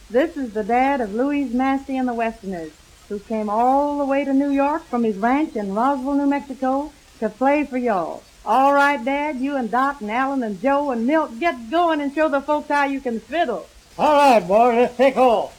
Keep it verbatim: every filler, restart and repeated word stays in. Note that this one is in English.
This is the dad of Louise Massey and the Westerners, who came all the way to New York from his ranch in Roswell, New Mexico, to play for y'all. All right, Dad, you and Doc and Alan and Joe and Milt, get going and show the folks how you can fiddle. All right, boys, let's take off.